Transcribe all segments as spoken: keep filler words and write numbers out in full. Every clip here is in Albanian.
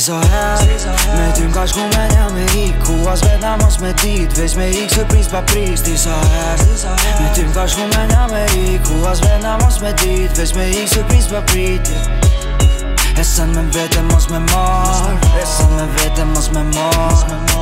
sa her Me ty m'ka shku me nja me ik Ku as vetna mos me dit Veç me ik surpriz pa pris Ti sa her Me ty m'ka shku me nja me ik Ku as vetna mos me dit Veç me ik surpriz pa prit E sen me vete mos me mar E sen me vete mos me mar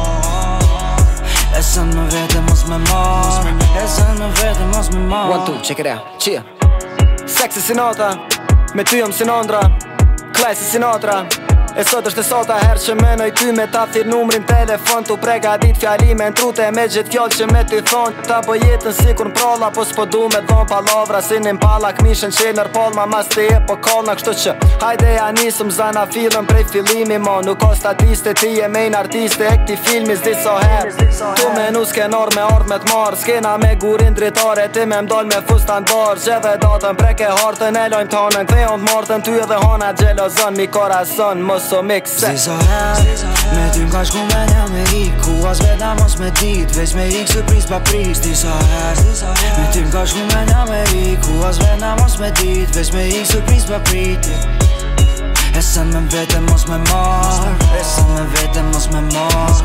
E sen me vete mos me mar E sen me vete mos me mar One, two, check it out, cheer Sexy Sinatra Me ty jom Sinandra Klaj si Sinatra E sot është e sota her që menoj ty me ta thirr numrin telefon Tu prega dit fjallime në trute me gjithë fjall që me ty thon Ta po jetën si kur n'pralla po s'po du me dhon palavra Si një m'palla kmishën qenër palma mas të e po kallna Kështu që hajde ja nisëm zana filën prej fillimi mo Nuk o statiste ti e mejn artiste e këti filmi s'di so her Tu me nu skenar me art me t'mar Skena me gurin dritare ti me m'dol me fustan bar Gjeve datën preke hartën e lojmë tanën Kthejon t'martën ty edhe hana gjelozon mi corazon so make sense Zdi sa her Me ty m'ka shku me nja me ik Ku as vetna mos me dit Veç me ik surpriz pa pris Zdi sa her Me ty m'ka shku me nja me ik Ku as vetna mos me dit Veç me ik surpriz pa prit E sen me vete mos me mar E sen me vete mos me mar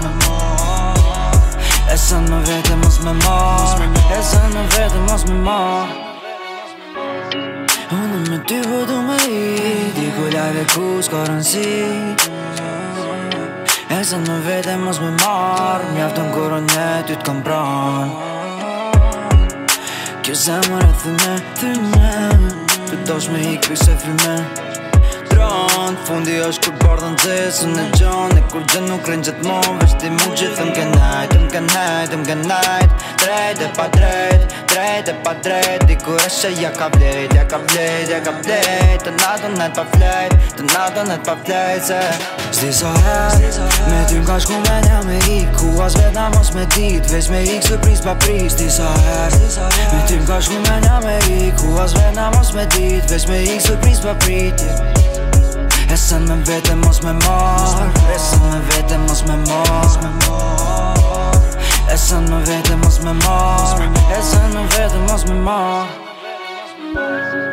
E sen me vete mos me mar E sen me vete mos me mar Unë me ty po du me i Diku lajve ku s'ka rëndsi E se në vete mos me marr Mjaftën kur unë e ty t'kom pran Kjo zemër e thyme, thyme Të dosh me ik pise fryme Tron, fundi është kur bardën zesën e gjon E kur gjën nuk rënë gjithmon Veç ti mu gjithëm ke najt Më ke najt, më ke najt Drejt e pa drejt, drejt e pa drejt Dikur e që ja ka vlejt, ja ka vlejt, ja ka vlejt Të natën e t'pa flejt, të natën e t'pa flejt se Zdi sa her, me ty m'ka shku me nja me ik Ku as vetna mos me dit, veç me ik surpriz pa pris Zdi sa her, me ty m'ka shku me nja me ik Ku as vetna mos me dit, veç me ik surpriz pa prit E sen me vete mos me mar E sen me vete mos me mar E sen me vete mos me mar E sen me vete mos me mar